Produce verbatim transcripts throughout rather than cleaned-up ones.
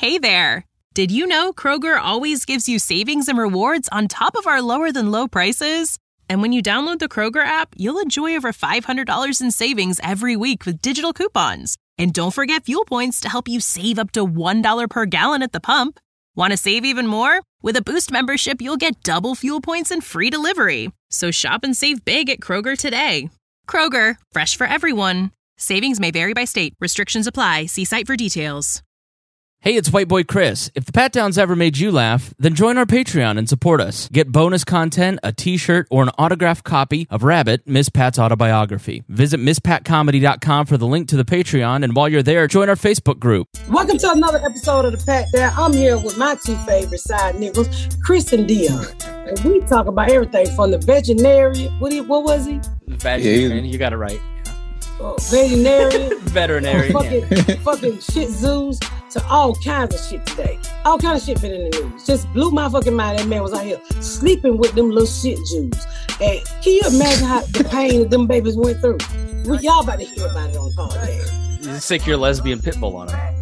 Hey there! Did you know Kroger always gives you savings and rewards on top of our lower-than-low prices? And when you download the Kroger app, you'll enjoy over five hundred dollars in savings every week with digital coupons. And don't forget fuel points to help you save up to one dollar per gallon at the pump. Want to save even more? With a Boost membership, you'll get double fuel points and free delivery. So shop and save big at Kroger today. Kroger, fresh for everyone. Savings may vary by state. Restrictions apply. See site for details. Hey, it's White Boy Chris. If the Pat Downs ever made you laugh, then join our Patreon and support us. Get bonus content, a t-shirt, or an autographed copy of Rabbit, Miss Pat's autobiography. Visit miss pat comedy dot com for the link to the Patreon, and while you're there, join our Facebook group. Welcome to another episode of the Pat Down. I'm here with my two favorite side niggas, Chris and Dion. And we talk about everything from the veterinarian. What, he, what was he? Veterinarian, you got it right. Oh, veterinarian. Veterinarian. Fucking, yeah. fucking shit zoos to all kinds of shit today. All kinds of shit been in the news. Just blew my fucking mind. That man was out here sleeping with them little shit Jews. And can you imagine how the pain that them babies went through? We, y'all about to hear about it on the podcast. You sick your lesbian pit bull on him.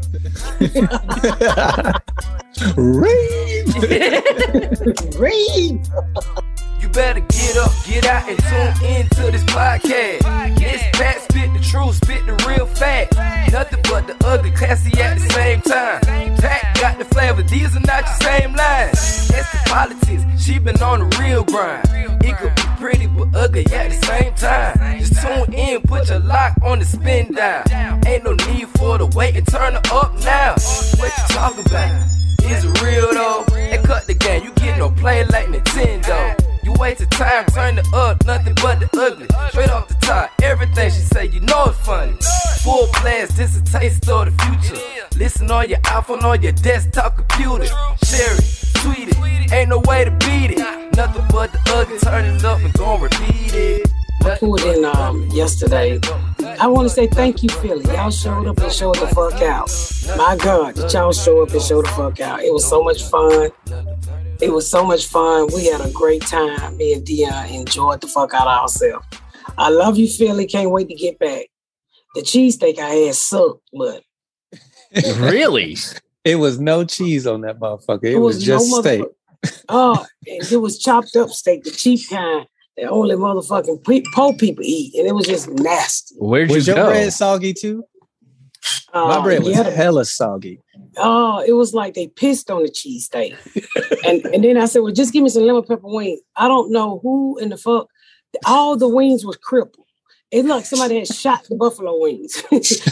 Read! Read! You better get up, get out, and tune into this podcast. This Pat spit the truth, spit the real fact. Nothing but the ugly, classy at the same time. Pat got the flavor, these are not your same lines. That's the politics, she been on the real grind. It could be pretty but ugly at the same time. Just tune in, put your lock on the spin down. Ain't no need for the wait and turn it up now. What you talking about? Is it real though? They cut the game, you get no play like Nintendo. You wasted time, turn it up, nothing but the ugly. Straight off the top, everything she say, you know it's funny. Full blast, this a taste of the future. Listen on your iPhone, on your desktop computer. Share it, tweet it, ain't no way to beat it. Nothing but the ugly, turn it up and gon' repeat it. I pulled in um, yesterday. I want to say thank you, Philly. Y'all showed up and showed the fuck out. My God, did y'all show up and show the fuck out? It was so much fun. It was so much fun. We had a great time. Me and Dion enjoyed the fuck out of ourselves. I love you, Philly. Can't wait to get back. The cheesesteak I had sucked, but... Really? It was no cheese on that motherfucker. It, it was, was just no steak. Oh, it was chopped up steak, the cheap kind. The only motherfucking pe- poor people eat, and it was just nasty. Where'd you was go? your bread soggy too? Uh, My bread was yeah. hella soggy. Oh, it was like they pissed on the cheesesteak. and and then I said, well, just give me some lemon pepper wings. I don't know who in the fuck. All the wings was crippled. It looked like somebody had shot the buffalo wings.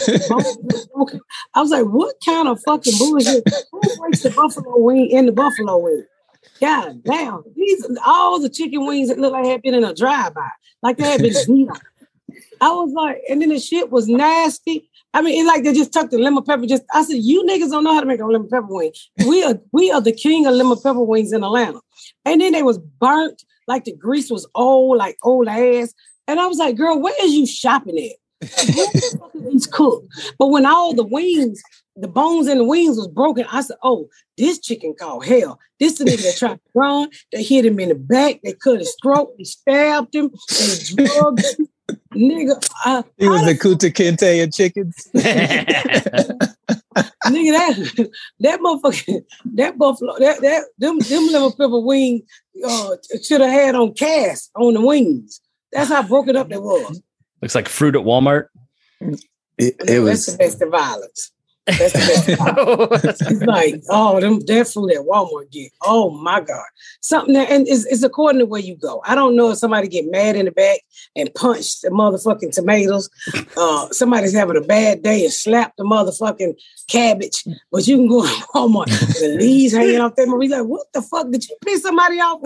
I was like, what kind of fucking bullshit? Who breaks the buffalo wing in the buffalo wing? God damn, these all the chicken wings that look like they had been in a drive-by, like they had been beat on. I was like, and then the shit was nasty. I mean, it's like they just took the lemon pepper. Just I said, you niggas don't know how to make a lemon pepper wing. We are we are the king of lemon pepper wings in Atlanta. And then they was burnt, like the grease was old, like old ass. And I was like, girl, where is you shopping at? Where the fuck are these cooked? But when all the wings, the bones in the wings was broken, I said, oh, this chicken called hell. This the nigga that tried to run. They hit him in the back. They cut his throat. They stabbed him. They drugged him. Nigga. Uh, it was the Kuta Kinte and chickens. Nigga, that, that motherfucker, that buffalo, that, that, them, them lemon pepper wing uh, should have had on cast on the wings. That's how broken up they was. Looks like fruit at Walmart. It, it no, was that's domestic violence. That's domestic violence. It's like, oh, them that food at Walmart get. Oh my God. Something that, and it's, it's according to where you go. I don't know if somebody get mad in the back and punch the motherfucking tomatoes. Uh, somebody's having a bad day and slap the motherfucking cabbage. But you can go to Walmart, the leaves hanging off them. He's like, what the fuck? Did you piss somebody off?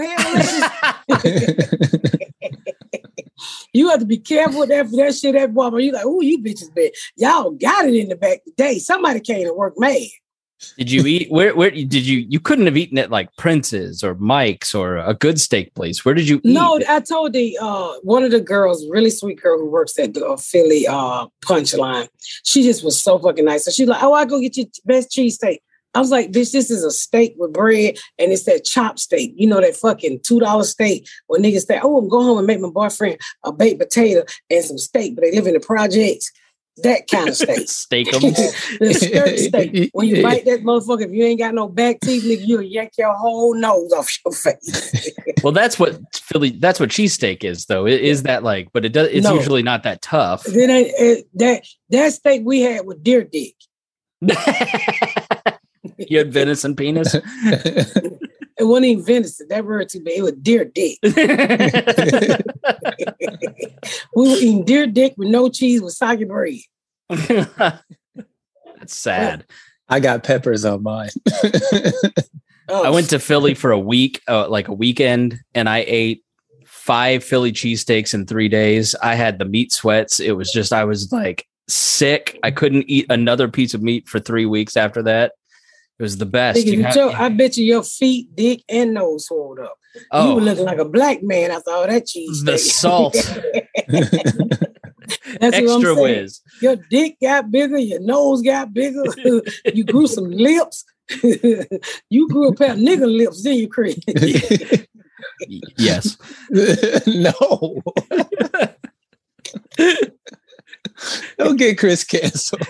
You have to be careful with that, that shit at Walmart. You like, oh, you bitches bad. Y'all got it in the back today. Somebody came to work mad. Did you eat? Where? Where did you? You couldn't have eaten at like Prince's or Mike's or a good steak place. Where did you eat? No, I told the uh, one of the girls, really sweet girl who works at the uh, Philly uh, Punchline. She just was so fucking nice. So she's like, "Oh, I go get you best cheesesteak." I was like, "Bitch, this is a steak with bread, and it's that chop steak. You know that fucking two dollar steak where niggas say, oh, I'm going home and make my boyfriend a baked potato and some steak, but they live in the projects." That kind of steak. Steak them. The skirt steak. When you bite that motherfucker, if you ain't got no back teeth, nigga, you'll yank your whole nose off your face. Well, that's what Philly, that's what cheesesteak is, though. It is that like, but it does, it's no. usually not that tough. It ain't, it, that, that steak we had with deer dick. You had venison penis? It wasn't even venison. That word too bad. It was deer dick. We were eating deer dick with no cheese with soggy bread. That's sad. I got peppers on mine. Oh, I went to Philly for a week, uh, like a weekend, and I ate five Philly cheesesteaks in three days. I had the meat sweats. It was just, I was like sick. I couldn't eat another piece of meat for three weeks after that. It was the best. Nigga, you have, your, I bet you your feet, dick, and nose swelled up. Oh. You were looking like a black man after all that cheese. The salt. That's extra whiz. Your dick got bigger. Your nose got bigger. You grew some lips. You grew a pair of nigger lips, didn't you, Chris? Yes. No. Don't get Chris canceled.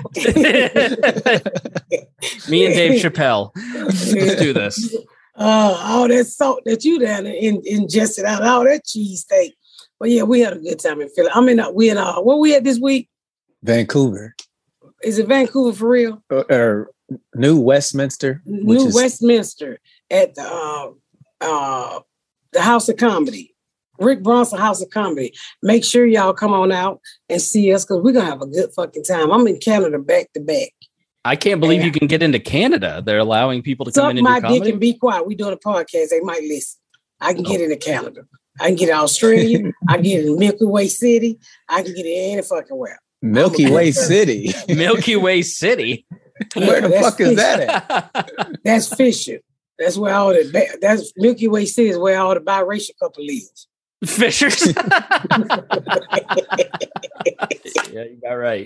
Me and Dave Chappelle. Let's do this. Uh, all that salt that you down there in, ingested out, all that cheesesteak. But yeah, we had a good time in Philly. I mean, we in uh, where we at this week? Vancouver. Is it Vancouver for real? Or, or New Westminster. New is- Westminster at the uh, uh, the House of Comedy. Rick Bronson House of Comedy. Make sure y'all come on out and see us because we're going to have a good fucking time. I'm in Canada back to back. I can't believe and you can get into Canada. They're allowing people to come in and my do comedy. Dick and be quiet. We doing a podcast. They might listen. I can oh. get into Canada. I can get in Australia. I can get in Milky Way City. I can get in any fucking where. Milky Way City. Milky Way City. Where the fuck Fisher. is that at? That's Fisher. That's where all the that's Milky Way City is where all the biracial couple lives. Fishers. Yeah, you got right.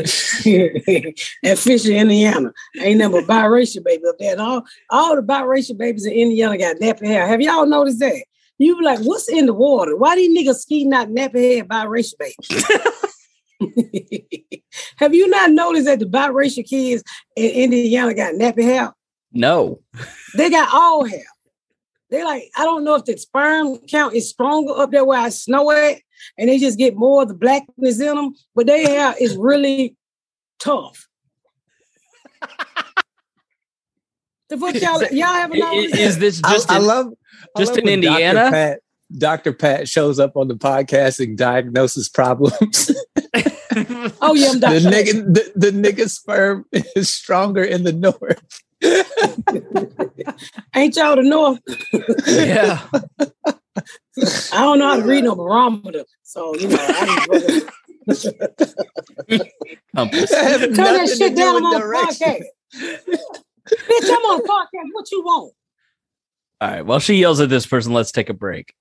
At Fisher, Indiana. Ain't never biracial baby up there. And all, all the biracial babies in Indiana got nappy hair. Have y'all noticed that? You be like, what's in the water? Why these niggas skeeting out nappy hair biracial babies? Have you not noticed that the biracial kids in Indiana got nappy hair? No. They got all hair. They like, I don't know if the sperm count is stronger up there where I snow at, and they just get more of the blackness in them, but their hair is really tough. The fuck y'all, y'all haven't noticed? Is this just I, in, I love just I love in Indiana? Doctor Pat, Doctor Pat shows up on the podcast and diagnoses problems. Oh yeah, I'm the nigga, the, the nigga sperm is stronger in the north. Ain't y'all the north? Yeah. I don't know how to read no barometer, so you know. I just Turn that shit down. I'm on the podcast. Bitch, I'm on the podcast. What you want? All right. While she yells at this person, let's take a break.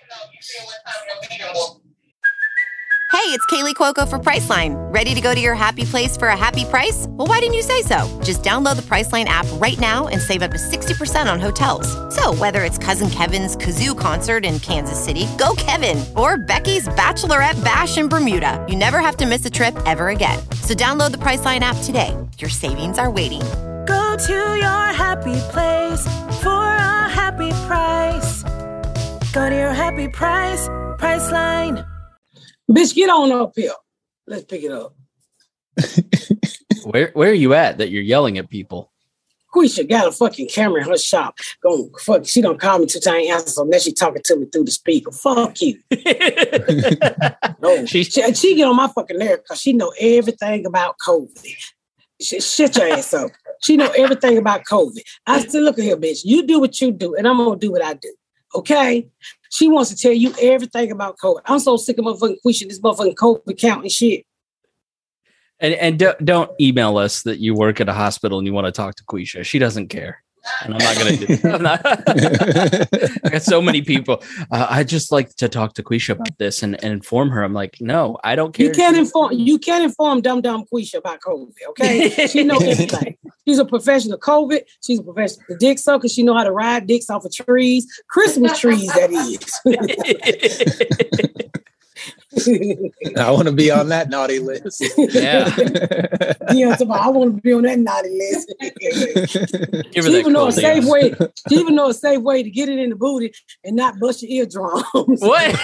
Hey, it's Kaylee Cuoco for Priceline. Ready to go to your happy place for a happy price? Well, why didn't you say so? Just download the Priceline app right now and save up to sixty percent on hotels. So whether it's Cousin Kevin's Kazoo Concert in Kansas City, go Kevin, or Becky's Bachelorette Bash in Bermuda, you never have to miss a trip ever again. So download the Priceline app today. Your savings are waiting. Go to your happy place for a happy price. Go to your happy price, Priceline. Bitch, get on up here. Let's pick it up. Where where are you at that you're yelling at people? Quisha got a fucking camera in her shop. Going fuck, she don't call me two times answer, so now she talking to me through the speaker. Fuck you. No, she, she, she get on my fucking nerve because she know everything about COVID. She, shit your ass up. She know everything about COVID. I said, look at here, bitch. You do what you do, and I'm gonna do what I do. Okay? She wants to tell you everything about COVID. I'm so sick of motherfucking Quisha, this motherfucking COVID count and shit. And and don't, don't email us that you work at a hospital and you want to talk to Quisha. She doesn't care. And I'm not going to do that. I'm not. I got so many people. Uh, I just like to talk to Quisha about this and, and inform her. I'm like, no, I don't care. You can't inform. You can't inform dumb dumb Quisha about COVID. Okay, she knows everything. She's a professional COVID. She's a professional dick sucker. She know how to ride dicks off of trees, Christmas trees. That is. I want to be on that naughty list. Yeah. Yeah, so I want to be on that naughty list. Give her She that even know a cold safe dance. way. She even know a safe way to get it in the booty and not bust your eardrums. What?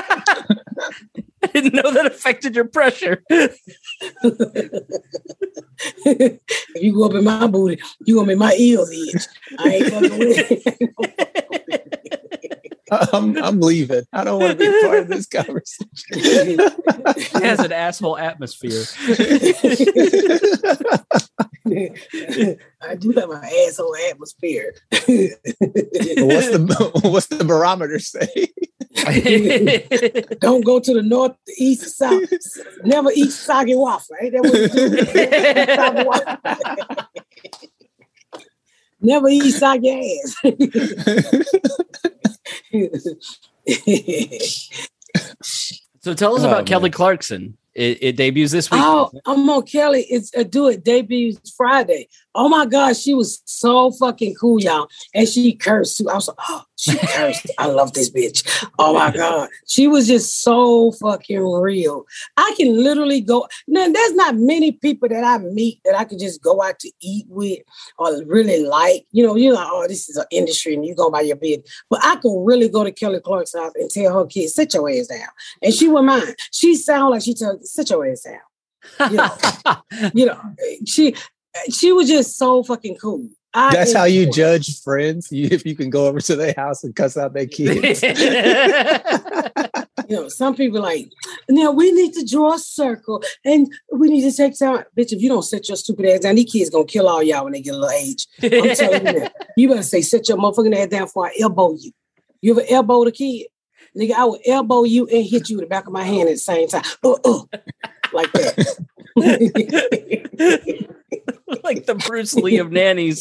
I didn't know that affected your pressure. If you go up in my booty, you gonna make my ears itch. I ain't fucking with it. I'm, I'm leaving. I don't want to be part of this conversation. It has an asshole atmosphere. I do have an asshole atmosphere. What's the what's the barometer say? Don't go to the north, the east, or south. Never eat soggy waffle. Ain't that what you do? Never eat soggy ass. So tell us Oh, about man. Kelly Clarkson. It, it debuts this week. Oh, I'm on Kelly. It's a do it debuts Friday. Oh my God, she was so fucking cool, y'all. And she cursed too. I was like, oh, she cursed. I love this bitch. Oh my God. She was just so fucking real. I can literally go. Now, there's not many people that I meet that I could just go out to eat with or really like. You know, you're like, oh, this is an industry and you go by your bid. But I could really go to Kelly Clarkson's house and tell her kids, sit your ass down. And she wouldn't mind. She sound like she told, sit your ass down. You know, you know, she she was just so fucking cool. I That's how you enjoyed it. judge friends. You, if you can go over to their house and cuss out their kids. You know, some people like, now we need to draw a circle and we need to take time. Bitch, if you don't sit your stupid ass down, these kids gonna kill all y'all when they get a little age. I'm telling you that. You better say, sit your motherfucking ass down before I elbow you. You ever elbow the kid? Nigga, I will elbow you and hit you with the back of my hand at the same time. Uh, uh, like that. Like the Bruce Lee of nannies.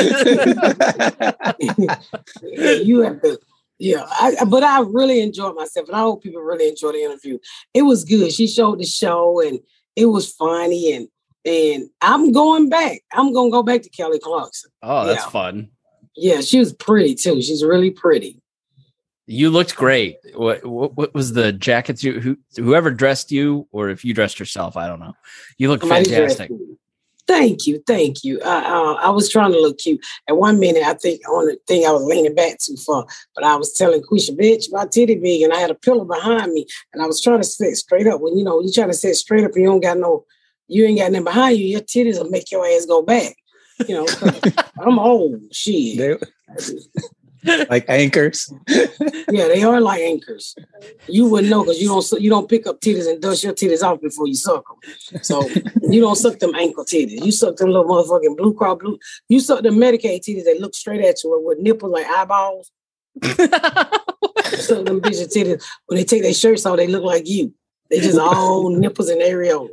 Yeah, you have to, yeah. I, but I really enjoyed myself, and I hope people really enjoyed the interview. It was good. She showed the show, and it was funny, and and I'm going back. I'm gonna go back to Kelly Clarkson. Oh, that's Yeah. fun. Yeah, she was pretty too. She's really pretty. You looked great. What, what what was the jackets you who whoever dressed you, or if you dressed yourself, I don't know. You look Somebody fantastic. dressed me. Thank you, thank you. Uh, uh, I was trying to look cute. At one minute, I think on the thing I was leaning back too far, but I was telling Quisha, bitch, my titty big, and I had a pillow behind me, and I was trying to sit straight up. When you know you trying to sit straight up, and you don't got no, you ain't got nothing behind you. Your titties will make your ass go back. You know, 'cause I'm old, shit. They- like anchors. Yeah, they are like anchors. You wouldn't know because you don't su- you don't pick up titties and dust your titties off before you suck them. So you don't suck them ankle titties. You suck them little motherfucking blue cross blue. You suck the Medicaid titties that look straight at you with nipples like eyeballs. You suck them bitches titties when they take their shirts off, they look like you. They just all nipples and areola.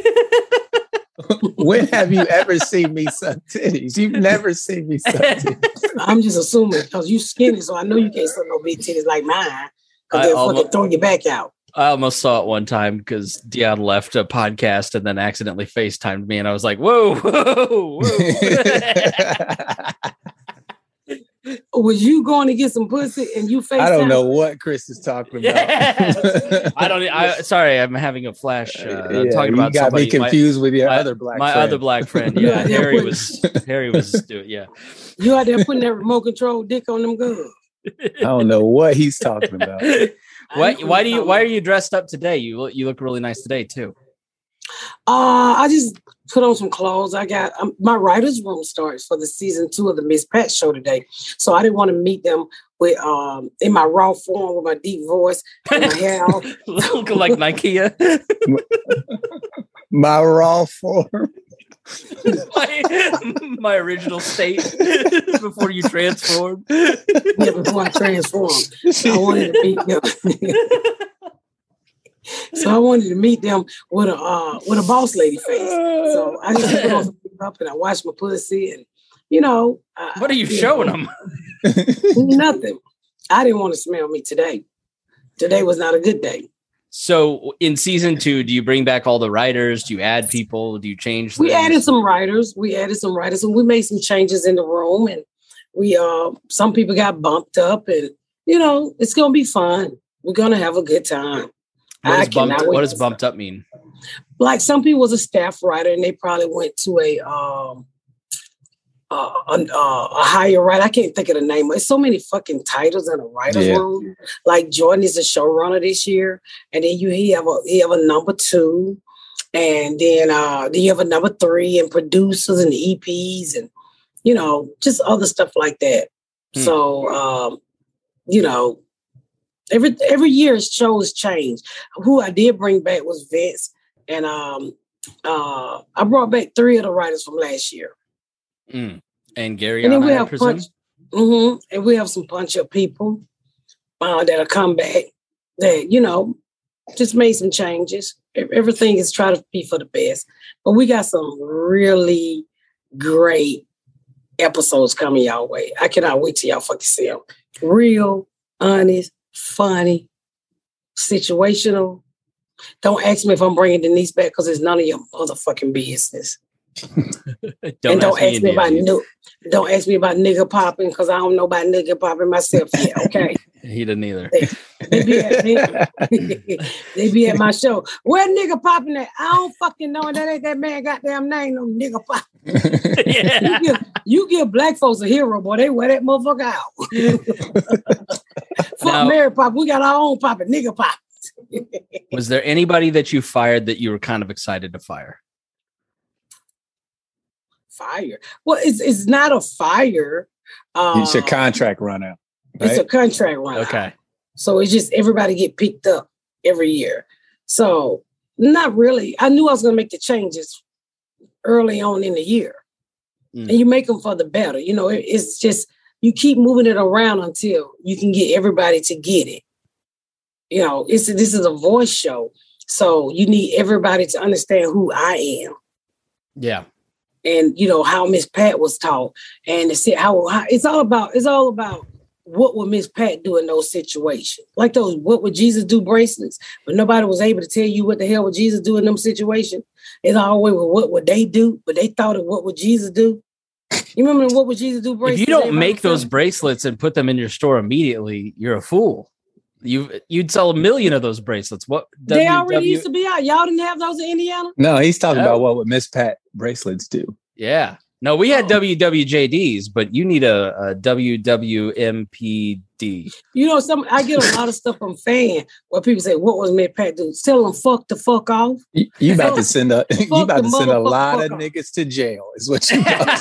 When have you ever seen me suck titties? You've never seen me suck titties. I'm just assuming because you skinny, so I know you can't suck no big titties like mine I because they'll almo- fucking throw your back out. I almost saw it one time because Dion left a podcast and then accidentally FaceTimed me, and I was like, "Whoa, whoa, whoa!" Was you going to get some pussy and you face? I don't know what Chris is talking about. I don't. I sorry, I'm having a flash. Uh, I'm Yeah, talking you about got somebody. me confused with your my, other black my friend. other black friend. Yeah, Yeah, yeah, Harry what- was. Harry was doing. Yeah. You out there putting that remote control dick on them guns. I don't know what he's talking about. Why? Why do you? Why are you dressed up today? You look. You look really nice today too. Uh, I just put on some clothes. I got um, my writer's room starts for the season two of the Miss Pat show today. So I didn't want to meet them with um in my raw form with my deep voice and my hair out. Looking like Nikea. My raw form. my, my original state before you transformed. Yeah, before I transformed. I wanted to meet them. So I wanted to meet them with a uh, with a boss lady face. So I just put on some makeup and I washed my pussy and you know. Uh, What are you know, showing them? Nothing. I didn't want to smell me today. Today was not a good day. So in season two, do you bring back all the writers? Do you add people? Do you change? We things? added some writers. We added some writers, and we made some changes in the room. And we, uh, some people got bumped up, and you know, it's gonna be fun. We're gonna have a good time. What I does bumped, cannot wait what does to- bumped up mean? Like some people was a staff writer and they probably went to a um uh, a, uh, a higher writer. I can't think of the name. There's so many fucking titles in a writer's Yeah. room. Like Jordan is a showrunner this year, and then you he have a he have a number two, and then uh then you have a number three and producers and E Ps and you know just other stuff like that. Hmm. So um, you know. Every every year shows change. Who I did bring back was Vince, and um, uh, I brought back three of the writers from last year. Mm. And Gary, And then we I have presume? punch, hmm and we have some punch up people uh, that'll come back. That you know, just made some changes. E- Everything is trying to be for the best, but we got some really great episodes coming y'all way. I cannot wait till y'all fucking see them. Real, honest, funny, situational. Don't ask me if I'm bringing Denise back because it's none of your motherfucking business. Don't and don't ask ask me me about Indian. no, don't ask me about nigga popping because I don't know about nigga popping myself yet. Okay, He didn't either. they be at they, they be at my show. Where nigga popping at? I don't fucking know. That ain't that man goddamn name. No nigga pop. Yeah. You give, you give black folks a hero, boy. They wear that motherfucker out. Fuck Now- Mary Pop. We got our own popping nigga pop. Was there anybody that you fired that you were kind of excited to fire? Fire. Well, it's it's not a fire. Uh, It's your contract run out. It's a right? contract run. Okay. So it's just everybody get picked up every year. So not really. I knew I was going to make the changes early on in the year. Mm. And you make them for the better. You know, it, it's just, you keep moving it around until you can get everybody to get it. You know, it's this is a voice show. So you need everybody to understand who I am. Yeah. And you know how Miss Pat was taught, and to see how, how it's all about. It's all about what would Miss Pat do in those situations, like those "What would Jesus do" bracelets. But nobody was able to tell you what the hell would Jesus do in them situations. It's always well, what would they do? But they thought of what would Jesus do. You remember the what would Jesus do bracelets? If you don't Everybody make those was bracelets and put them in your store immediately, you're a fool. You you'd sell a million of those bracelets. What selling. They W already W used to be out. Y'all didn't have those in Indiana. No, he's talking No. about what would Miss Pat bracelets do. Yeah. No, we had Oh. W W J Ds, but you need a, a W W M P D. You know, some I get a lot of stuff from fan where people say, "What was Miss Pat do?" Tell them fuck the fuck off. You, you about to send a you Fuck about the to send a motherfucker lot of fuck off. niggas to jail is what you about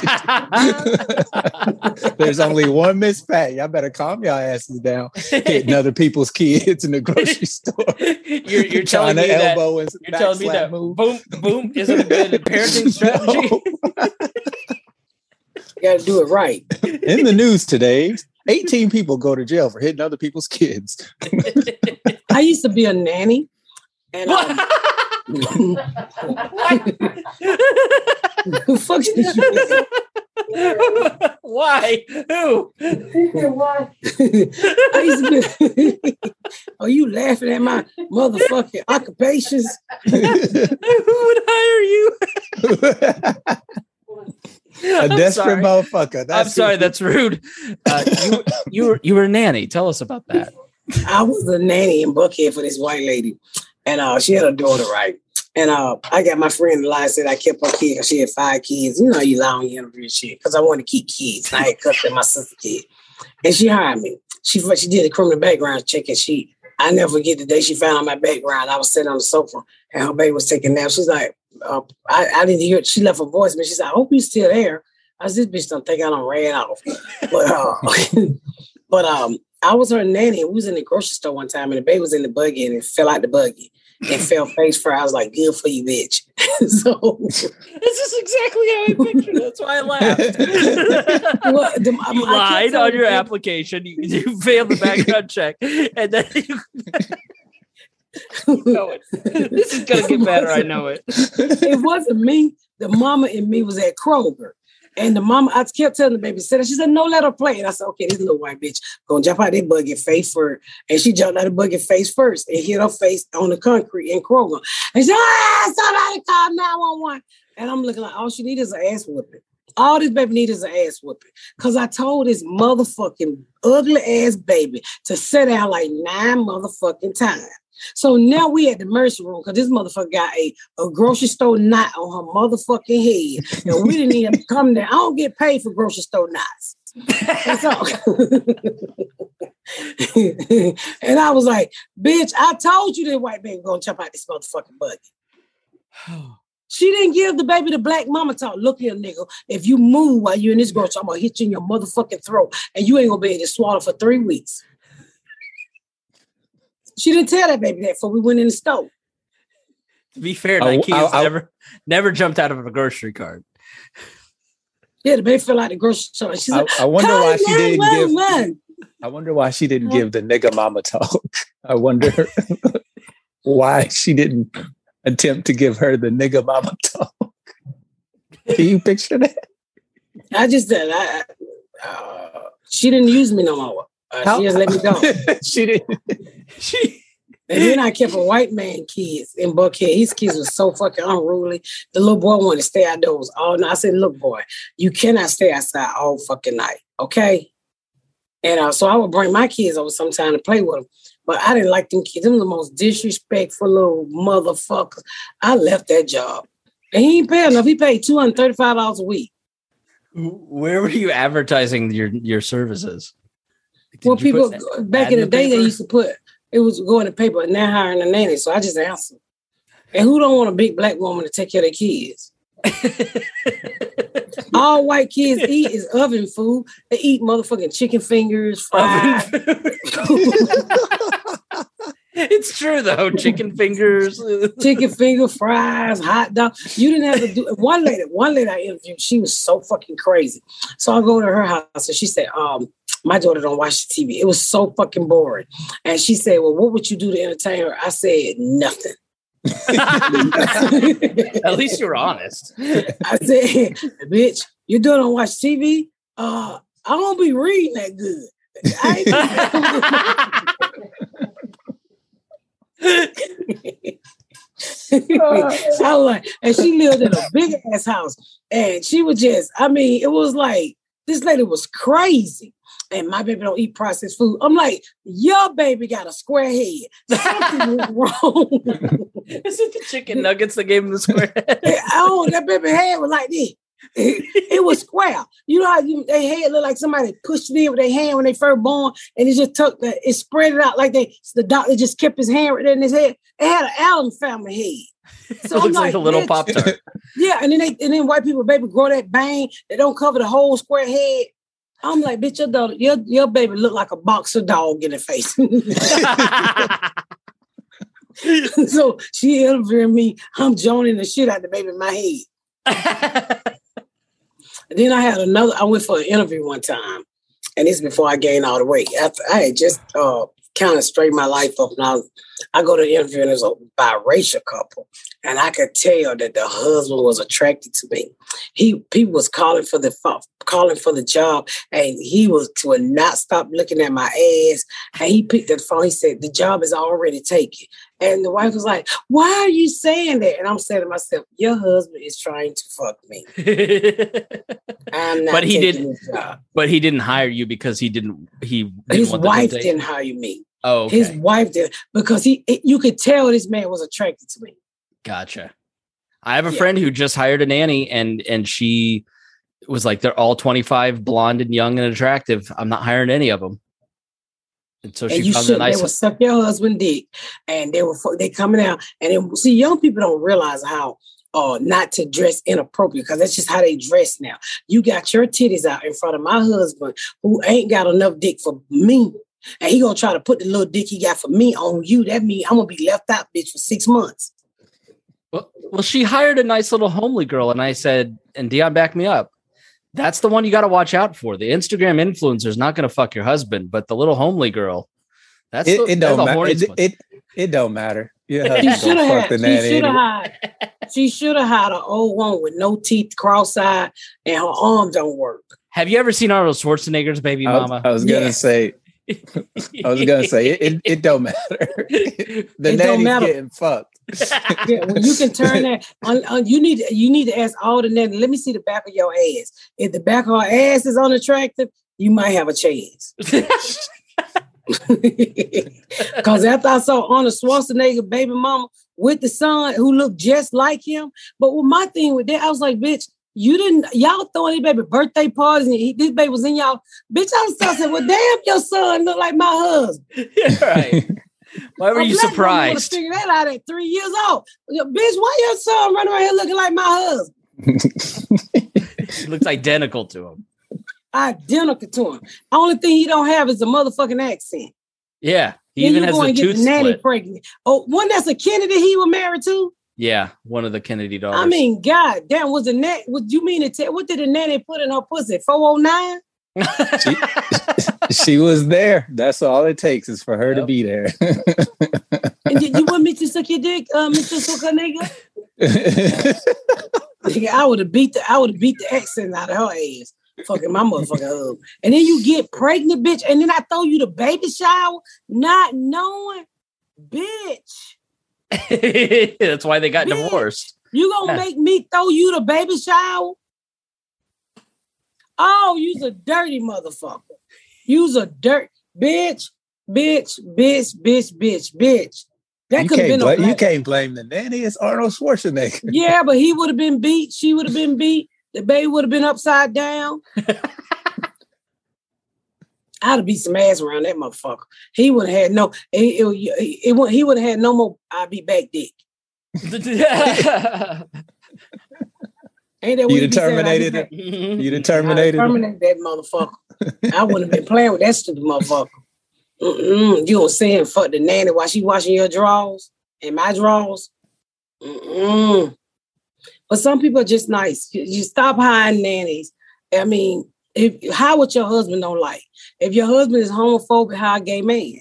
to do. There's only one Miss Pat. Y'all better calm your asses down. Hitting other people's kids in the grocery store. You're, you're Trying telling me to that elbow and you're telling me backslap that move. boom boom isn't a good parenting strategy. No. You got to do it right. In the news today, eighteen people go to jail for hitting other people's kids. I used to be a nanny, and um, who fuck did you? Why? Who? Why? I used to be. Are you laughing at my motherfucking occupations? Who would hire you? A I'm desperate sorry. motherfucker. I'm sorry, that's rude. Uh, you, you were you were a nanny. Tell us about that. I was a nanny in Buckhead for this white lady, and uh, she had a daughter, right? And uh, I got my friend the lie said I kept her kid because she had five kids. You know, you lie on your interview and shit because I wanted to keep kids. I had cut my sister kid, and she hired me. She she did a criminal background check, and she I never forget the day she found out my background. I was sitting on the sofa, and her baby was taking a nap. She's like, uh, I, I didn't hear it. She left a voice, but she said, "I hope you still there." I said, "This bitch don't think I done ran off." But uh, but um, I was her nanny. We was in the grocery store one time, and the baby was in the buggy, and it fell out the buggy and fell face first. I was like, "Good for you, bitch." So This is exactly how I pictured it. That's why I laughed. well, the, You I- I kept lied telling on your the baby- application. You, you failed the background check, and then you know it. This is gonna get better. I know it. It wasn't me. The mama and me was at Kroger. And the mama, I kept telling the baby, she said, "No, let her play." And I said, "Okay, this little white bitch gonna jump out that buggy face first." And she jumped out the buggy face first and hit her face on the concrete in Kroger. And she said, "Ah, somebody call nine one one." And I'm looking like, all she needs is an ass whooping. All this baby needs is an ass whooping. Because I told this motherfucking ugly ass baby to sit down like nine motherfucking times. So now we at the mercy room because this motherfucker got a, a grocery store knot on her motherfucking head. And we didn't even come there. I don't get paid for grocery store knots. And, so, and I was like, bitch, I told you that white baby gonna jump out this motherfucking buggy. She didn't give the baby the black mama talk. Look here, nigga. If you move while you're in this grocery, I'm gonna hit you in your motherfucking throat and you ain't gonna be able to swallow for three weeks. She didn't tell that baby that before we went in the store. To be fair, Nike has never, never jumped out of a grocery cart. Yeah, the baby fell out the grocery store. She's I, like, I wonder why she didn't give. Run. I wonder why she didn't give the nigga mama talk. I wonder why she didn't attempt to give her the nigga mama talk. Can you picture that? I just did. I, uh, she didn't use me no more. Uh, she just let me go. She didn't. She. And then I kept a white man kids in Buckhead. His kids were so fucking unruly. The little boy wanted to stay outdoors all night. I said, look, boy, you cannot stay outside all fucking night, okay? And uh, so I would bring my kids over sometime to play with them. But I didn't like them kids. Them were the most disrespectful little motherfuckers. I left that job. And he ain't paying enough. He paid two hundred thirty-five dollars a week. Where were you advertising your, your services? Did well, people, back in the, the day, paper? they used to put, it was going to paper and now hiring a nanny. So I just answered. And who don't want a big black woman to take care of their kids? All white kids eat is oven food. They eat motherfucking chicken fingers, fried. It's true though. Chicken fingers, chicken finger fries, hot dog. You didn't have to do one lady. One lady I interviewed, she was so fucking crazy. So I go to her house and she said, "Um, my daughter don't watch the T V. It was so fucking boring." And she said, "Well, what would you do to entertain her?" I said, "Nothing." At least you were honest. I said, "Bitch, you don't watch T V? Uh, I don't be reading that good." I I like, and she lived in a big ass house, and she was just, I mean, it was like this lady was crazy. And my baby don't eat processed food. I'm like, your baby got a square head. Something was wrong. Is it the chicken nuggets that gave him the square head? Oh, that baby head was like this. It, it was square. You know how you, their head looked like somebody pushed it in with their hand when they first born, and it just took the, it spread it out like they, the doctor just kept his hand right there in his head. It had an Allen family head. So it looks like, like a little Pop Tart. Yeah, and then they, and then white people, baby, grow that bang. They don't cover the whole square head. I'm like, bitch, your daughter, your, your baby look like a boxer dog in the face. So she interviewing me. I'm joining the shit out the baby in my head. Then I had another, I went for an interview one time, and this is before I gained all the weight. After I had just uh, kind of straightened my life up, and I, was, I go to the interview, and there's a biracial couple, and I could tell that the husband was attracted to me. He people was calling for the calling for the job, and he was would not stop looking at my ass. And he picked up the phone. He said, "The job is already taken." And the wife was like, "Why are you saying that?" And I'm saying to myself, "Your husband is trying to fuck me." I'm not but he taking didn't. this job. But he didn't hire you because he didn't. He didn't his want the wife temptation. didn't hire me. Oh, okay. His wife did because he. It, you could tell this man was attracted to me. Gotcha. I have a Yeah. friend who just hired a nanny, and and she was like, "They're all twenty-five, blonde and young and attractive. I'm not hiring any of them." And so she And you found a should. nice They would suck your husband dick, and they were they coming out. And then, see, young people don't realize how uh not to dress inappropriate because that's just how they dress now. You got your titties out in front of my husband who ain't got enough dick for me, and he gonna try to put the little dick he got for me on you. That means I'm gonna be left out, bitch, for six months. Well, well, she hired a nice little homely girl, and I said, and Dion backed me up. That's the one you got to watch out for. The Instagram influencer is not going to fuck your husband, but the little homely girl, that's It, the, it they're don't the matter. horny It, ones. it it don't matter. Yeah, She should have fuck the had. She nanny should have anyway. had. She should have had an old one with no teeth, cross-eyed, and her arms don't work. Have you ever seen Arnold Schwarzenegger's Baby I was, Mama? I was gonna Yes. say. I was gonna say it. It, it don't matter. The It don't nanny's matter. getting fucked. Yeah, when you can turn that on, on, you need you need to ask all the nanny. Let me see the back of your ass. If the back of her ass is unattractive, you might have a chance. Because after I saw Arnold Schwarzenegger baby mama with the son who looked just like him. But with my thing with that, I was like, bitch, you didn't, y'all throwing this baby birthday parties and he, this baby was in y'all. Bitch, I was saying, well, damn, your son look like my husband. Yeah, right. Why were A you black woman would have surprised? figured that out at three years old. Bitch, why your son running around here looking like my husband? She looks identical to him. Identical to him. Only thing he don't have is a motherfucking accent. Yeah. He Then even you has go the and get tooth the nanny split. pregnant. Oh, one that's a Kennedy he was married to? Yeah, one of the Kennedy daughters. I mean, God damn, was the net, what you mean to tell, what did the nanny put in her pussy? four oh nine? She, she was there. That's all it takes is for her Yep. to be there. And did you want me to suck your dick, uh, Mister Sucker nigga? Nigga, I would have beat the I would have beat the accent out of her ass. Fucking my motherfucking hub. And then you get pregnant, bitch, and then I throw you the baby shower, not knowing, bitch. That's why they got Bitch. divorced. You gonna Yeah. make me throw you the baby shower? Oh, you's a dirty motherfucker. You's a dirt bitch, bitch, bitch, bitch, bitch, bitch. That you, could have can't been a bla- you black- can't blame the nanny. It's Arnold Schwarzenegger. Yeah, but he would have been beat. She would have been beat. The baby would have been upside down. I'd have beat some ass around that motherfucker. He would have had no. It, it, it, would- he would have had no more. I'll be back, dick. Ain't that what You he be saying? I'll be terminated back? it. You I terminated him. terminate that motherfucker. I wouldn't have been playing with that stupid motherfucker. Mm-mm. You don't say him fuck the nanny while she washing your drawers and my drawers. Mm-mm. But some people are just nice. You, you stop hiring nannies. I mean, if hire what your husband don't like. If your husband is homophobic, hire a gay man.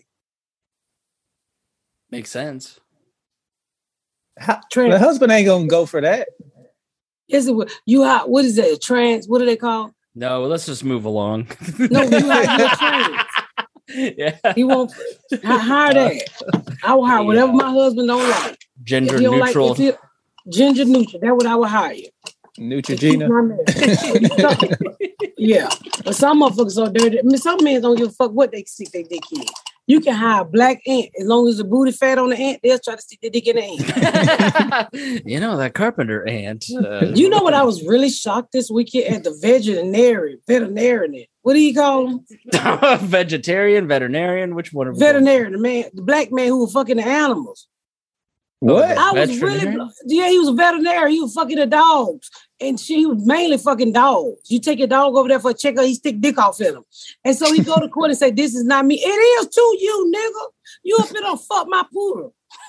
Makes sense. How- Trans- the husband ain't gonna go for that. Is it you hire, what is that? Trans, what do they call? No, let's just move along. No, you hire your trans. Yeah. He won't hi- hire that. I will hire whatever my husband don't like. Gender If you don't neutral. Like, if he- gender neutral. That's what I would hire. Neutrogena. My man. Yeah. But some motherfuckers are dirty. I mean, some men don't give a fuck what they stick their dick in. You can hire a black ant. As long as the booty fat on the ant, they'll try to stick their dick in the ant. You know, that carpenter ant. Uh, You know what I was really shocked this weekend at the veterinarian. Veterinarian. What do you call him? Vegetarian, veterinarian, which one? Are we going? Veterinarian. The man, the black man who was fucking the animals. What? I was really, Veterinarian? yeah, he was a veterinarian. He was fucking the dogs. And she was mainly fucking dogs. You take your dog over there for a checkup, he stick dick off in him. And so he go to court and say, this is not me. It is too, you nigga. You up here to fuck my poodle.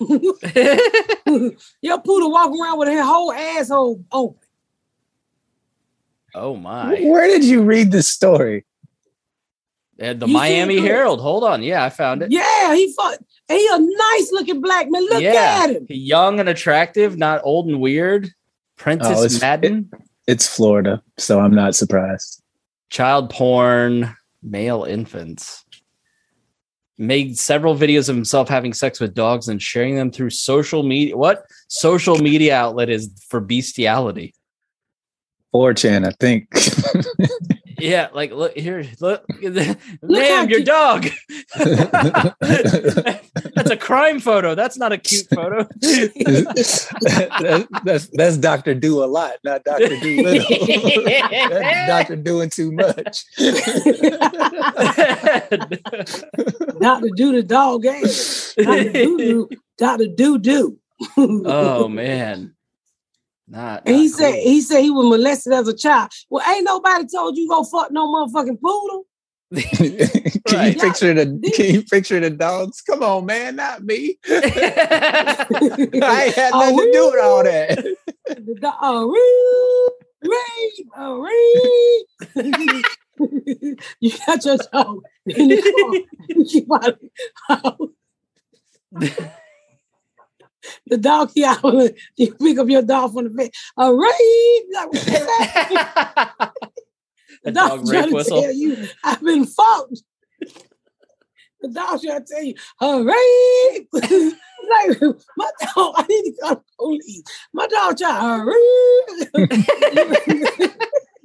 Your poodle walk around with her whole asshole open. Oh my! Where did you read this story? Uh, the You Miami see it? Herald. Hold on. Yeah, I found it. Yeah, he fuck. And he a nice looking black man. Look yeah, at him. young and attractive, not old and weird. Princess Oh, it's- Madden. It's Florida, so I'm not surprised. Child porn, male infants. Made several videos of himself having sex with dogs and sharing them through social media. What social media outlet is for bestiality? four chan, I think. Yeah, like look here, look, how ma'am, your cute- dog. That's a crime photo. That's not a cute photo. that, that's that's Doctor Do a lot, not Doctor Do little. That's Doctor doing too much. Doctor Do the dog ass. Doctor Do Do. Doctor Do Do. Oh man, not. And he not said cool. he said he was molested as a child. Well, ain't nobody told you go fuck no motherfucking poodle. Can Right. you picture the Can you picture the dogs? Come on, man, not me. I ain't had nothing to do with all that. The dog, oh, read, oh, read. You got your dog in the car. You keep out. The dog key out. You pick up your dog from the bed. All right. Like, what's that? A The dog dog trying rape to whistle. tell you I've been fucked. The dog trying to tell you, all right. Like, my dog, I need to call the police. My dog trying, all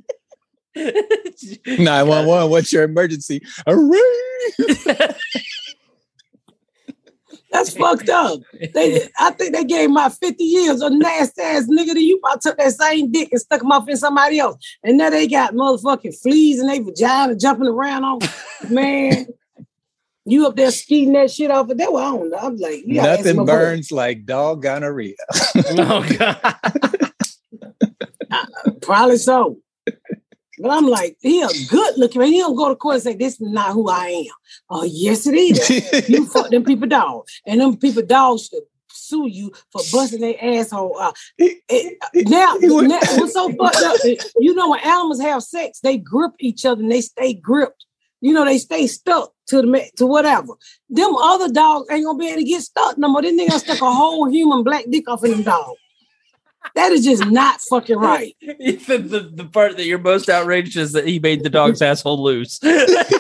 right. nine one one, what's your emergency? Hooray! That's fucked up. They, I think they gave my fifty years a nasty ass nigga. Then you probably took that same dick and stuck him off in somebody else. And now they got motherfucking fleas in their vagina jumping around on. Man, you up there skeeting that shit off. But that was, I don't know. I'm like, you nothing burns boy. Like dog gonorrhea. Oh, God. uh, probably so. But I'm like, he a good looking man. He don't go to court and say, this is not who I am. Oh, yes, it is. You fuck them people dog. And them people dogs should sue you for busting their asshole out. It, now, now, what's so fucked up, you know, when animals have sex, they grip each other and they stay gripped. You know, they stay stuck to the to whatever. Them other dogs ain't gonna be able to get stuck no more. Then they gonna stuck a whole human black dick off in them dogs. That is just not fucking right. the, the, the part that you're most outraged is that he made the dog's asshole loose. He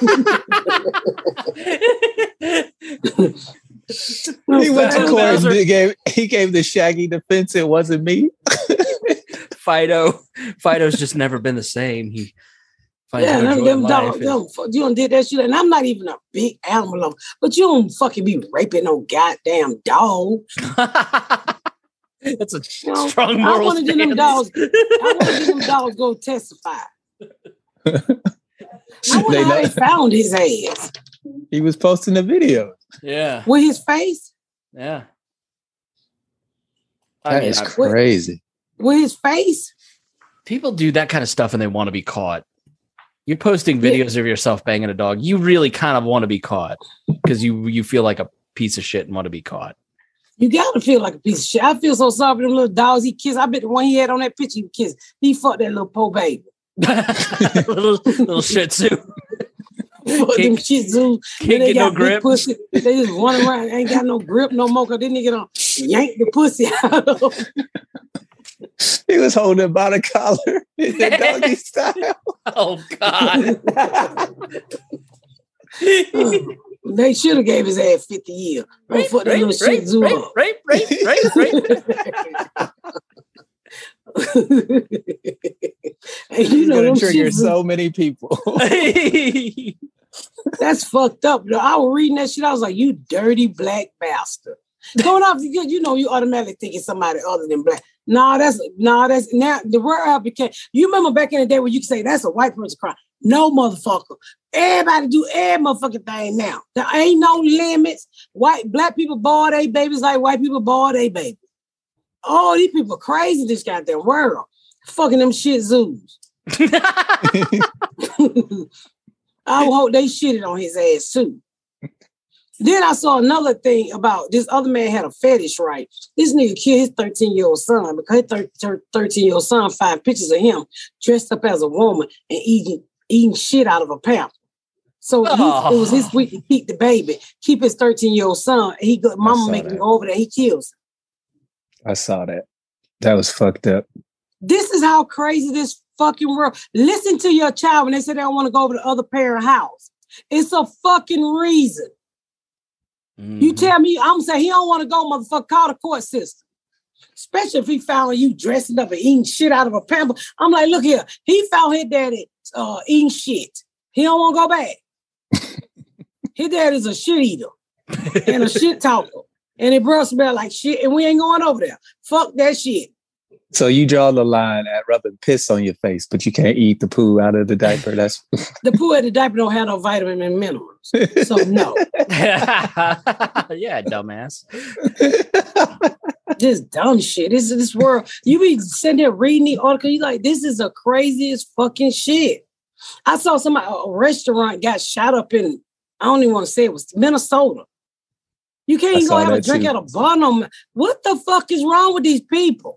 went to court and he gave, he gave the Shaggy defense. It wasn't me. Fido. Fido's just never been the same. He Yeah, them, them dogs, them, you don't did that shit. And I'm not even a big animal lover, but you don't fucking be raping no goddamn dog. That's a you know, strong moral I want to get them dogs. I want to get them dogs go testify. I wonder They how know. they found his ass. He was posting a video. Yeah. With his face? Yeah. That I mean, is I- crazy. With his face? People do that kind of stuff and they want to be caught. You're posting videos of yourself banging a dog. You really kind of want to be caught because you you feel like a piece of shit and want to be caught. You gotta feel like a piece of shit. I feel so sorry for them little dogs he kissed. I bet the one he had on that picture he kissed. He fucked that little poor baby. little, little shih tzu. Fuck them shih tzus. Can't They get no got big grip. pussy. They just run around. Ain't got no grip no more because this nigga done yank the pussy out of him. He was holding it by the collar in the doggy style. Oh, God. They should have gave his ass fifty years. Right, fuck that Rape, little shih rape, tzu rape, up. rape, rape, rape, rape. And you He's know gonna them trigger shih tzus- so many people. That's fucked up. I was reading that shit. I was like, you dirty black bastard. Going off, you you know, you automatically thinking somebody other than black. No, that's no, that's now the word became. You remember back in the day when you could say that's a white person crime. No, motherfucker. Everybody do every motherfucking thing now. There ain't no limits. White black people ball their babies like white people ball their babies. Oh, these people crazy. This goddamn world. Fucking them shit zoos. I would hope they shitted on his ass too. Then I saw another thing about this other man had a fetish, right? This nigga killed his thirteen-year-old son because his thirteen-year-old son found pictures of him dressed up as a woman and eating eating shit out of a pamper. So he, it was his week to keep the baby, keep his thirteen-year-old son. And he go, mama make him go over there. He kills him. I saw that. That was fucked up. This is how crazy this fucking world. Listen to your child when they say they don't want to go over to the other parent house. It's a fucking reason. Mm-hmm. You tell me, I'm saying he don't want to go, motherfucker, call the court system. Especially if he found you dressing up and eating shit out of a pamper. I'm like, look here, he found his daddy uh, eating shit. He don't want to go back. His dad is a shit eater and a shit talker. And his breath smell like shit, and we ain't going over there. Fuck that shit. So you draw the line at rubbing piss on your face, but you can't eat the poo out of the diaper. That's the poo at the diaper don't have no vitamin and minerals. So no. Yeah, dumbass. Just dumb shit. This is this world. You be sitting there reading the article, you like, this is the craziest fucking shit. I saw somebody, a restaurant got shot up in, I don't even want to say it was Minnesota. You can't even go have a drink too. At a bar no. What the fuck is wrong with these people?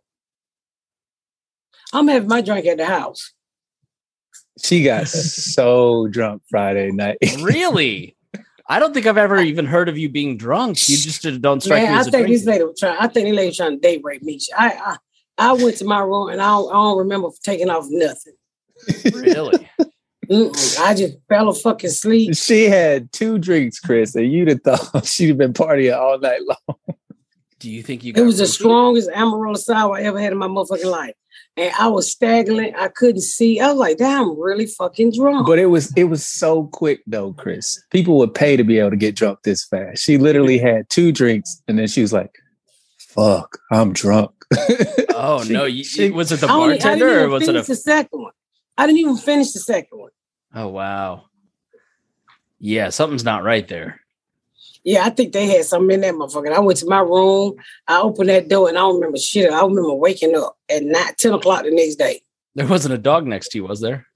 I'm having my drink at the house. She got so drunk Friday night. Really? I don't think I've ever even heard of you being drunk. You just don't strike Man, me as I a think drinker. this lady was trying. I think this lady trying to date rape me. I, I I went to my room and I don't, I don't remember taking off nothing. Really? Mm-mm, I just fell a fucking sleep. She had two drinks, Chris, and you'd have thought she'd have been partying all night long. Do you think you? It was the strongest Amarillo sour I ever had in my motherfucking life. and I was staggering. I couldn't see. I was like, damn, I'm really fucking drunk. But it was it was so quick though, Chris. People would pay to be able to get drunk this fast. She literally had two drinks and then she was like, fuck, I'm drunk. Oh she, no! You, she, was it the I only- I bartender didn't or even was it finish a? the second one? I didn't even finish the second one. Oh wow! Yeah, something's not right there. Yeah, I think they had something in that motherfucker. I went to my room. I opened that door, and I don't remember shit. I remember waking up at nine, ten o'clock the next day. There wasn't a dog next to you, was there?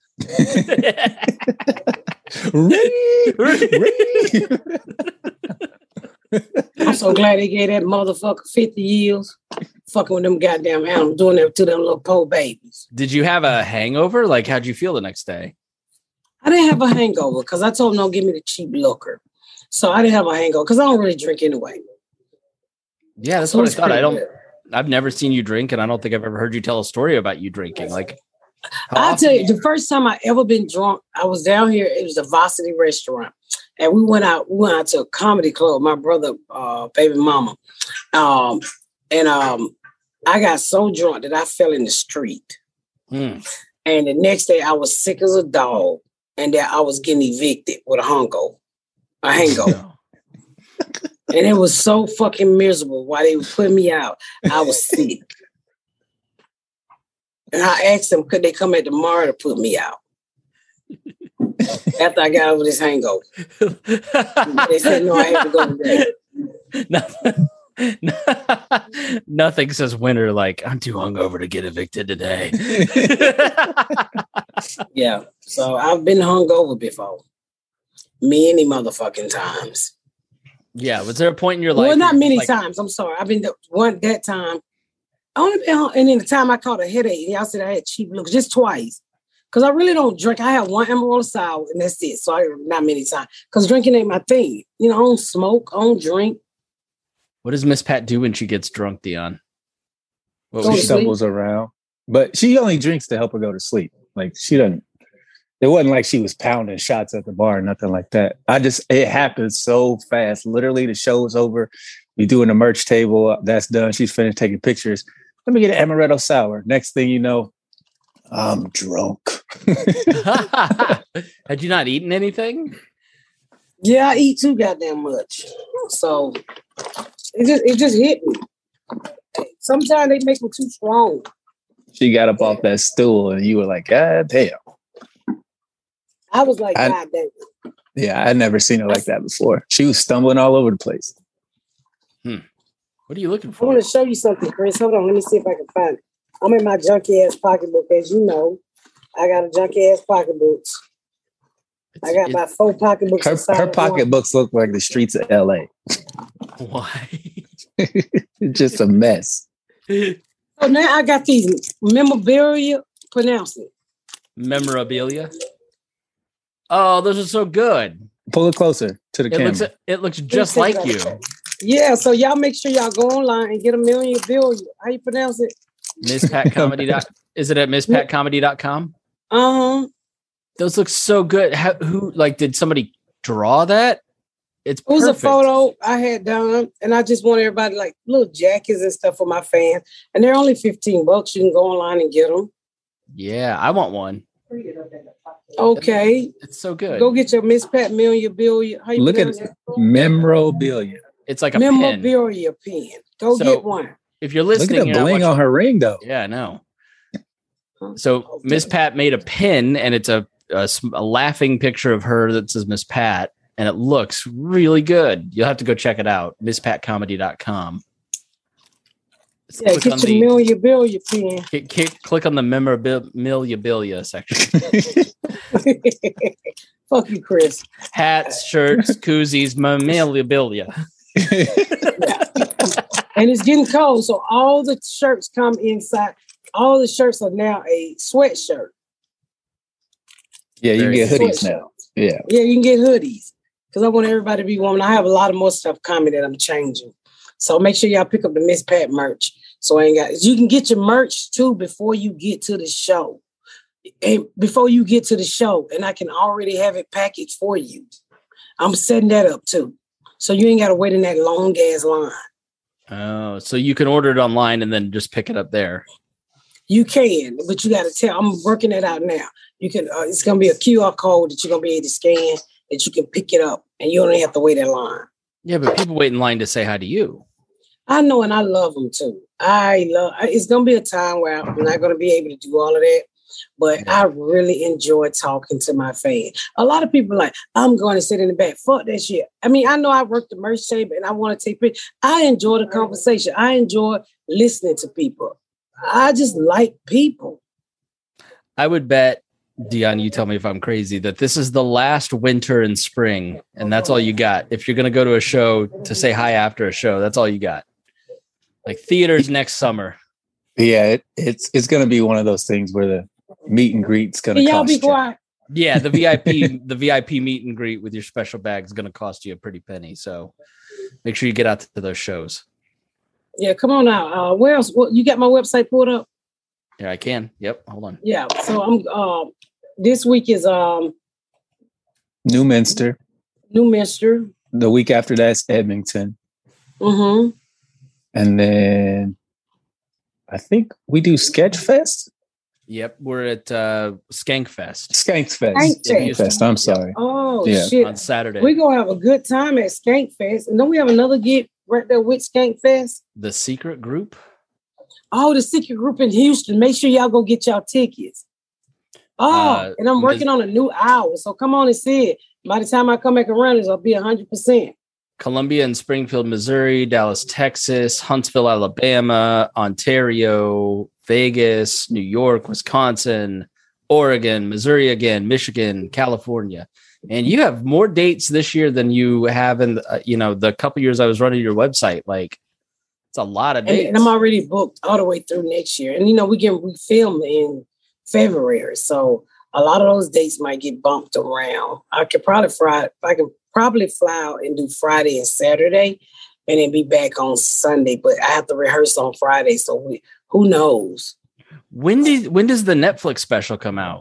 I'm so glad they gave that motherfucker fifty years. Fucking with them goddamn animals, doing that to them little poor babies. Did you have a hangover? Like, how'd you feel the next day? I didn't have a hangover because I told them don't give me the cheap liquor. So I didn't have a hangover because I don't really drink anyway. Yeah, that's So what I it's thought. I pretty don't. good. I've never seen you drink, and I don't think I've ever heard you tell a story about you drinking. Like, how I'll often- tell you, the first time I ever been drunk, I was down here. It was a Varsity restaurant. And we went out, we went out to a comedy club, my brother, uh, baby mama. Um, and um, I got so drunk that I fell in the street. Hmm. And the next day I was sick as a dog. And that I was getting evicted with a hangover. A hangover. And it was so fucking miserable while they would put me out. I was sick. And I asked them, could they come at tomorrow to put me out? After I got over this hangover. They said, no, I have to go today. Nothing, nothing says winter like, I'm too hungover to get evicted today. Yeah. So I've been hungover before. Many motherfucking times. Yeah. Was there a point in your life? Well, not where, many like, times. I'm sorry. I've been the, one that time. I only been hung, and then the time I caught a headache, and y'all said I had cheap looks just twice. Because I really don't drink. I have one Amarillo sour, and that's it. So I not many times. Because drinking ain't my thing. You know, I don't smoke. I don't drink. What does Miss Pat do when she gets drunk, Dion? What Go was She to she sleep. stumbles around. But she only drinks to help her go to sleep. Like she doesn't. It wasn't like she was pounding shots at the bar or nothing like that. I just, it happened so fast. Literally, the show was over. We doing the merch table. That's done. She's finished taking pictures. Let me get an amaretto sour. Next thing you know, I'm drunk. Had you not eaten anything? Yeah, I eat too goddamn much. So it just it just hit me. Sometimes they make me too strong. She got up off that stool and you were like, God damn. I was like, I- God damn. Yeah, I'd never seen her like that before. She was stumbling all over the place. What are you looking I for? want to show you something, Chris. Hold on, let me see if I can find it. I'm in my junky ass pocketbook, as you know. I got a junky ass pocketbooks. I got It's- my four pocketbooks. Her, inside her of one. pocketbooks look like the streets of L A. Why? It's just a mess. So now I got these memorabilia. Pronounce it. Memorabilia. Oh, those are so good. Pull it closer to the It camera. looks it looks just take like it you. out. Yeah, so y'all make sure y'all go online and get a million billion. How you pronounce it? Miss Pat Comedy. dot, is it at miss pat comedy dot com? Um, Those look so good. How, who like did somebody draw that? It's it was perfect. a photo I had done, and I just want everybody like little jackets and stuff for my fans. And they're only fifteen bucks. You can go online and get them. Yeah, I want one. Okay, It's so good. go get your Miss Pat Million Billion. How you Look at pronounce it? memorabilia. It's like a pin. Memorabilia pen. Go So- get one. If you're Look at listening, the you're not bling watching- on her ring, though. Yeah, I know. So Miss Pat made a pin, and it's a, a s- a laughing picture of her that says Miss Pat, and it looks really good. You'll have to go check it out. miss pat comedy dot com. Yeah, click on get your the Million Billion pen. click, click, click on the memorabilia section. Fuck you, Chris. Hats, shirts, koozies, memorabilia. And it's getting cold, so all the shirts come inside. All the shirts are now a sweatshirt. Yeah, you can Very get good. hoodies now. Yeah. Yeah, you can get hoodies because I want everybody to be warm. I have a lot of more stuff coming that I'm changing. So make sure y'all pick up the Miss Pat merch. So I ain't got you can get your merch too before you get to the show. And before you get to the show, and I can already have it packaged for you. I'm setting that up too. So you ain't gotta wait in that long ass line. Oh, so you can order it online and then just pick it up there. You can, but you got to tell. I'm working it out now. You can. Uh, it's gonna be a Q R code that you're gonna be able to scan that you can pick it up, and you don't have to wait in line. Yeah, but people wait in line to say hi to you. I know, and I love them too. I love. It's gonna be a time where I'm not gonna be able to do all of that, but I really enjoy talking to my fans. A lot of people are like, I'm going to sit in the back. Fuck that shit. I mean, I know I work the merch table and I want to take pictures. I enjoy the conversation. I enjoy listening to people. I just like people. I would bet, Dion, you tell me if I'm crazy, that this is the last winter and spring, and that's all you got. If you're going to go to a show to say hi after a show, that's all you got. Like theaters next summer. Yeah, it, it's it's going to be one of those things where the meet and greet's going to Y'all cost be you. quiet. Yeah, the V I P the V I P meet and greet with your special bag is going to cost you a pretty penny. So make sure you get out to those shows. Yeah, come on out. Uh, where else? Well, you got my website pulled up? Yeah, I can. Yep. Hold on. Yeah. So I'm. Um, this week is um New Minster. New Minster. The week after that's Edmonton. Mm-hmm. And then I think we do Sketchfest. Yep, we're at uh, Skankfest. Skankfest. Skankfest. Skankfest. I'm sorry. Oh Yeah. shit! On Saturday. We're gonna have a good time at Skankfest, and then we have another gig right there with Skankfest. The Secret Group. Oh, the Secret Group in Houston. Make sure y'all go get y'all tickets. Oh, Uh, and I'm working on a new hour, so come on and see it. By the time I come back around, it'll be one hundred percent. Columbia and Springfield, Missouri, Dallas, Texas, Huntsville, Alabama, Ontario, Vegas, New York, Wisconsin, Oregon, Missouri again, Michigan, California. And you have more dates this year than you have in the, uh, you know, the couple years I was running your website. Like, it's a lot of dates. And, and I'm already booked all the way through next year. And, you know, we get we film in February. So a lot of those dates might get bumped around. I could probably fly, I can probably fly out and do Friday and Saturday and then be back on Sunday. But I have to rehearse on Friday. So we, who knows? When did when does the Netflix special come out?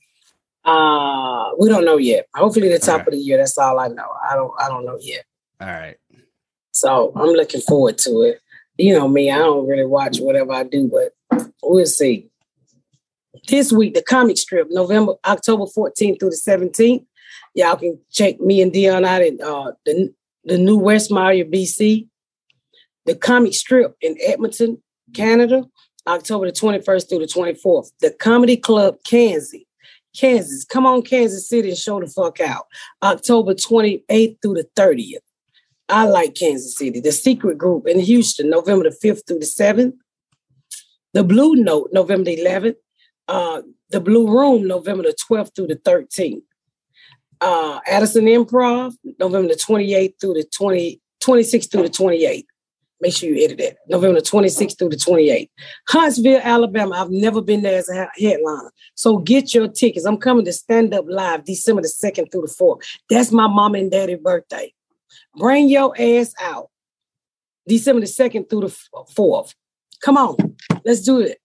Uh, we don't know yet. Hopefully the top Okay. of the year. That's all I know. I don't I don't know yet. All right. So I'm looking forward to it. You know me, I don't really watch whatever I do, but we'll see. This week, the comic strip, November, October fourteenth through the seventeenth. Y'all can check me and Dion out in uh, the, the new Westmire, B C. The comic strip in Edmonton, Canada, October the twenty-first through the twenty-fourth. The Comedy Club, Kansas. Kansas. Come on, Kansas City, and show the fuck out. October twenty-eighth through the thirtieth. I like Kansas City. The Secret Group in Houston, November the fifth through the seventh. The Blue Note, November the eleventh. Uh, the Blue Room, November the twelfth through the thirteenth. Uh, Addison Improv, November the twenty-eighth through the twenty, twenty-sixth through the twenty-eighth. Make sure you edit that. November the twenty-sixth through the twenty-eighth. Huntsville, Alabama. I've never been there as a headliner. So get your tickets. I'm coming to Stand Up Live December the second through the fourth. That's my mom and daddy's birthday. Bring your ass out. December the second through the fourth. Come on. Let's do it.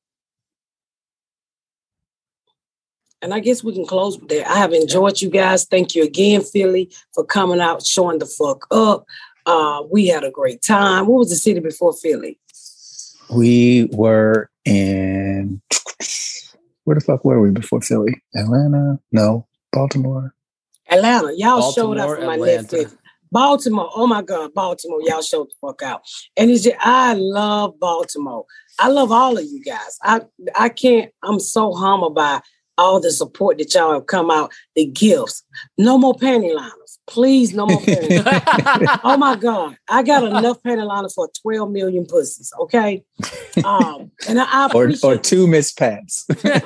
And I guess we can close with that. I have enjoyed you guys. Thank you again, Philly, for coming out, showing the fuck up. Uh, we had a great time. What was the city before Philly? We were in, where the fuck were we before Philly? Atlanta? No. Baltimore? Atlanta. Y'all Baltimore, showed up for my Atlanta. Netflix. Baltimore. Oh my God, Baltimore. Y'all showed the fuck out. And it's just, I love Baltimore. I love all of you guys. I I can't, I'm so humbled by all the support that y'all have come out, the gifts. No more panty liners. Please, no more panty liners. Oh my God. I got enough panty liners for twelve million pussies, okay? Um, and I, I Or, appreciate or two Miss Pats.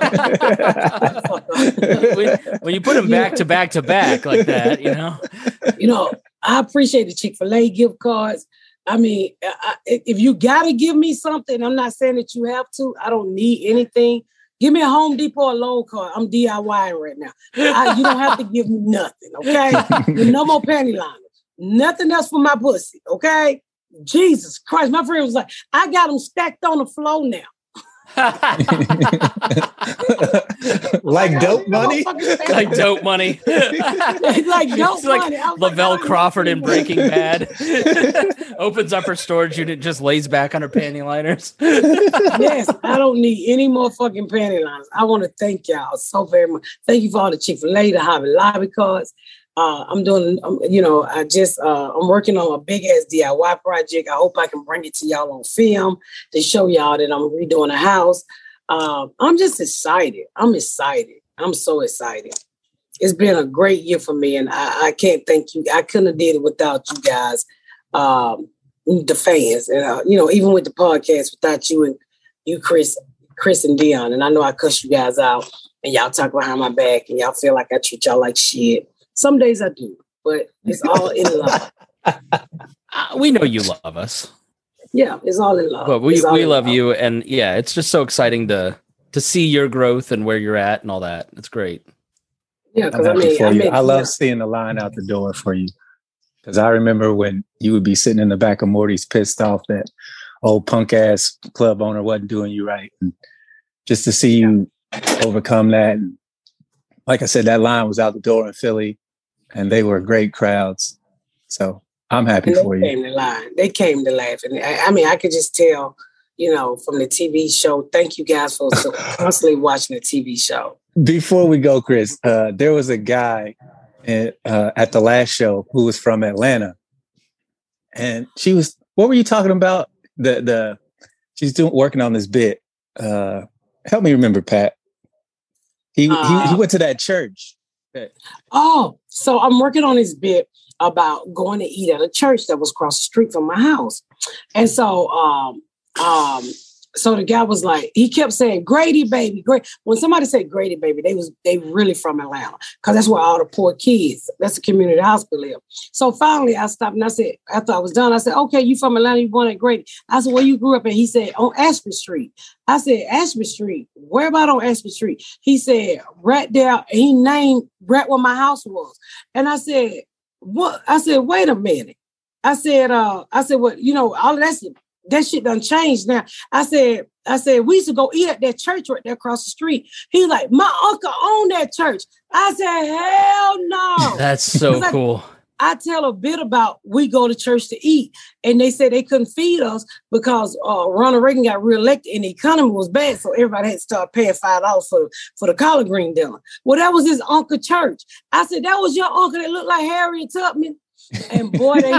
when, when you put them back to back to back like that, you know. You know, I appreciate the Chick-fil-A gift cards. I mean, I, if you got to give me something, I'm not saying that you have to. I don't need anything. Give me a Home Depot or Lowe's card. I'm DIYing right now. I, you don't have to give me nothing, okay? No more panty liners. Nothing else for my pussy, okay? Jesus Christ. My friend was like, I got them stacked on the floor now. Like dope money? Like dope money. Like dope It's like money. I was Lavelle like, Crawford in Breaking Bad. Opens up her storage unit, just lays back on her panty liners. Yes, I don't need any more fucking panty liners. I want to thank y'all so very much. Thank you for all the Chick-fil-A, the Hobby Lobby cards. Uh, I'm doing, um, you know, I just, uh, I'm working on a big ass D I Y project. I hope I can bring it to y'all on film to show y'all that I'm redoing a house. Uh, I'm just excited. I'm excited. I'm so excited. It's been a great year for me, and I, I can't thank you. I couldn't have did it without you guys, um, the fans, and uh, you know, even with the podcast, without you and you, Chris, Chris and Dion. And I know I cuss you guys out, and y'all talk behind my back, and y'all feel like I treat y'all like shit. Some days I do, but it's all in love. Uh, we know you love us. Yeah, it's all in love. But we, It's all we in love love. you. And yeah, it's just so exciting to to see your growth and where you're at and all that. It's great. Yeah, I'm because I happy mean, for I, you. made, I love yeah. seeing the line out the door for you. Because I remember when you would be sitting in the back of Morty's pissed off that old punk ass club owner wasn't doing you right. And just to see you overcome that. And like I said, that line was out the door in Philly, and they were great crowds. So I'm happy And they for you. came to line. They came to laugh. And I, I mean, I could just tell, you know, from the T V show. Thank you guys for so constantly watching the T V show. Before we go, Chris, uh, there was a guy at, uh, at the last show who was from Atlanta, and she was. What were you talking about? The the she's doing working on this bit. Uh, help me remember, Pat. He Uh, he he went to that church. That, Oh, so I'm working on this bit about going to eat at a church that was across the street from my house. And so um um so the guy was like, he kept saying Grady baby, great. When somebody said Grady baby, they was they really from Atlanta, because that's where all the poor kids, that's the community hospital live. So finally I stopped and I said, after I was done, I said, okay, you from Atlanta, you born at Grady. I said, where you grew up at? He said, on Ashby Street. I said, Ashby Street, where about on Ashby Street? He said, right there. He named right where my house was. And I said, what? I said, wait a minute. I said, uh, I said, well, you know, all of that shit, that shit done changed now. I said, I said, we used to go eat at that church right there across the street. He's like, my uncle owned that church. I said, hell no. That's so Like, cool. I tell a bit about we go to church to eat, and they said they couldn't feed us because uh, Ronald Reagan got reelected and the economy was bad, so everybody had to start paying five dollars for for the collard green dinner. Well, that was his uncle church. I said, that was your uncle that looked like Harriet Tubman, and boy, they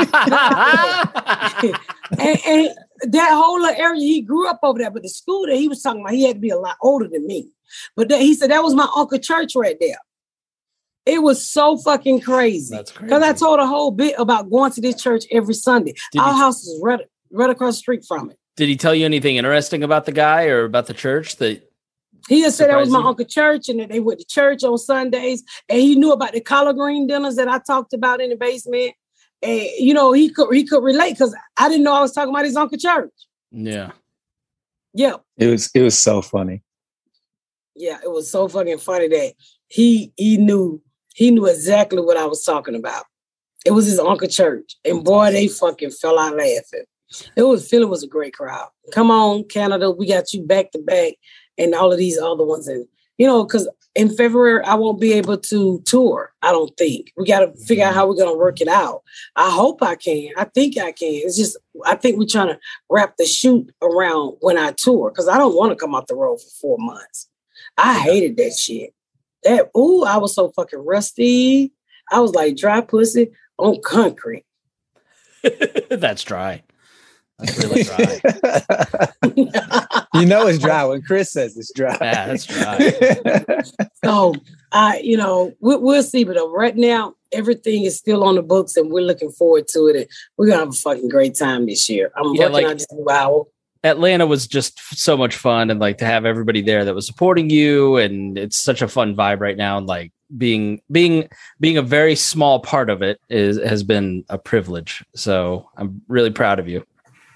and, and that whole little area, he grew up over there, but the school that he was talking about, he had to be a lot older than me. But that, he said that was my uncle church right there. It was so fucking crazy. That's crazy. Because I told a whole bit about going to this church every Sunday. Did Our he- house is right, right across the street from it. Did he tell you anything interesting about the guy or about the church? That He just said that was my Surprised you? uncle church, and that they went to church on Sundays. And he knew about the collard green dinners that I talked about in the basement. And you know, he could he could relate because I didn't know I was talking about his uncle church. yeah. Yeah. it was it was so funny. Yeah, it was so fucking funny that he he knew he knew exactly what I was talking about. It was his uncle church, and boy, they fucking fell out laughing. It was Philly was a great crowd. Come on, Canada, we got you back to back, and all of these other ones, and you know, because in February I won't be able to tour. I don't think we got to figure out how we're gonna work it out. I hope I can. I think I can. It's just I think we're trying to wrap the shoot around when I tour because I don't want to come off the road for four months. I hated that shit. That ooh, I was so fucking rusty. I was like dry pussy on concrete. That's dry. That's really dry. You know it's dry when Chris says it's dry. Yeah, that's dry. So I, you know, we, we'll see. But uh, right now, everything is still on the books, and we're looking forward to it. And we're gonna have a fucking great time this year. I'm Yeah, working like- on this new hour. Atlanta was just so much fun, and like to have everybody there that was supporting you, and it's such a fun vibe right now. And like being being being a very small part of it is has been a privilege. So I'm really proud of you.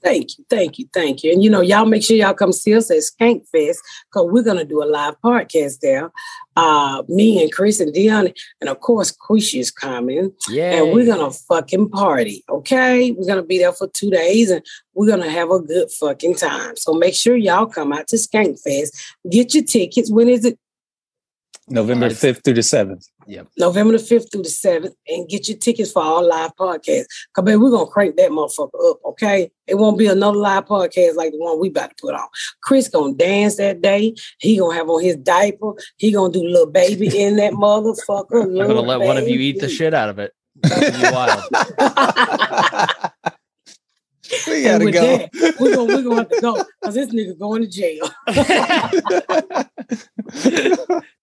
Thank you, thank you, thank you. And, you know, y'all make sure y'all come see us at Skank Fest because we're going to do a live podcast there. Uh, me and Chris and Dion, and, of course, Quisha is coming. Yeah. And we're going to fucking party, okay? We're going to be there for two days, and we're going to have a good fucking time. So make sure y'all come out to Skank Fest. Get your tickets. When is it? November fifth through the seventh. Yep. November the fifth through the seventh, and get your tickets for our live podcast. Because, baby, we're going to crank that motherfucker up, okay? It won't be another live podcast like the one we about to put on. Chris going to dance that day. He going to have on his diaper. He going to do little baby in that motherfucker. I'm going to let one of you eat the shit out of it. That'll be wild. We got to go. That, we're going we're gonna have to go because this nigga going to jail.